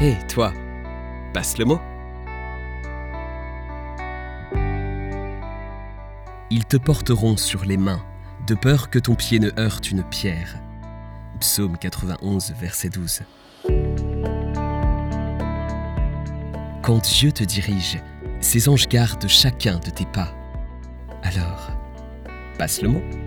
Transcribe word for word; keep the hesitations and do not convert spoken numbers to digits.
Hé, toi, passe le mot. Ils te porteront sur les mains, de peur que ton pied ne heurte une pierre. Psaume quatre-vingt-onze, verset douze. Quand Dieu te dirige, ses anges gardent chacun de tes pas. Alors, passe le mot.